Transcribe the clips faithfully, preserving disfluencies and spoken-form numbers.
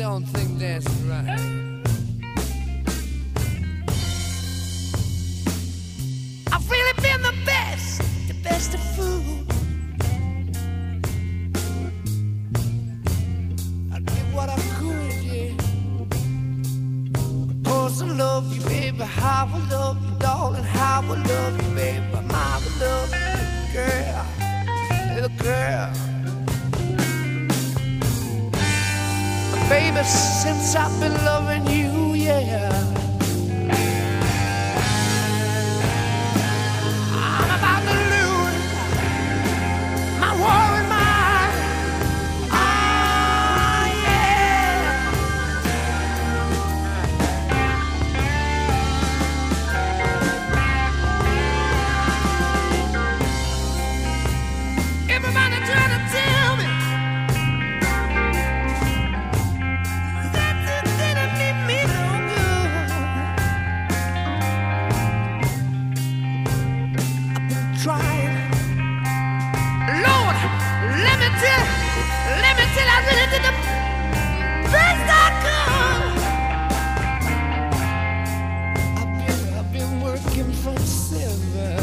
don't think that's right. I've really been the best, the best of food. I did what I could, yeah. Of course I love you, baby. How I love you, darling. How I love you, baby. My love you, girl, little girl. Baby, since I've been loving you, yeah, I'm about to lose my worried mind. Ah, yeah. Everybody trying to tell me trying. Lord, let me tell, let me tell, I really did the best I could. I've been, I've been working from seven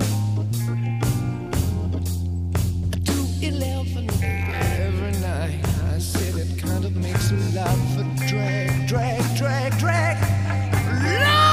to eleven every night. I said it kind of makes a lot for drag, drag, drag, drag. Lord!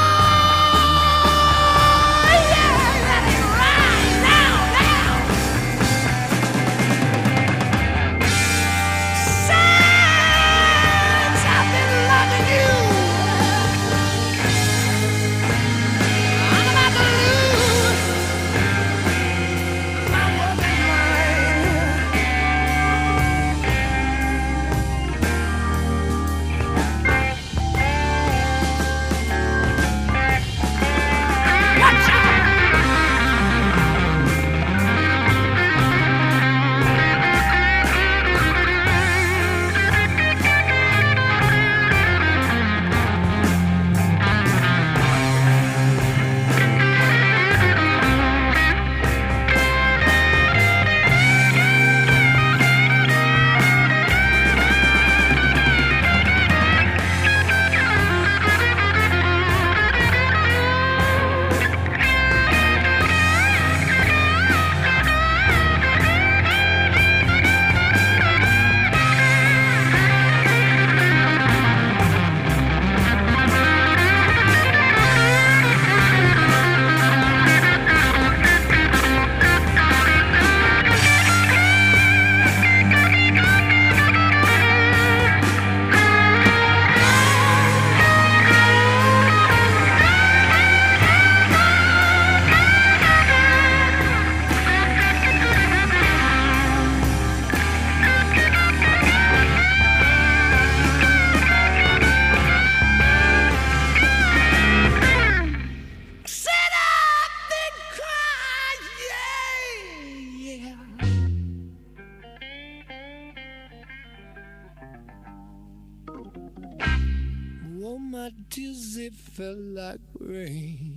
Oh, my tears, they fell like rain.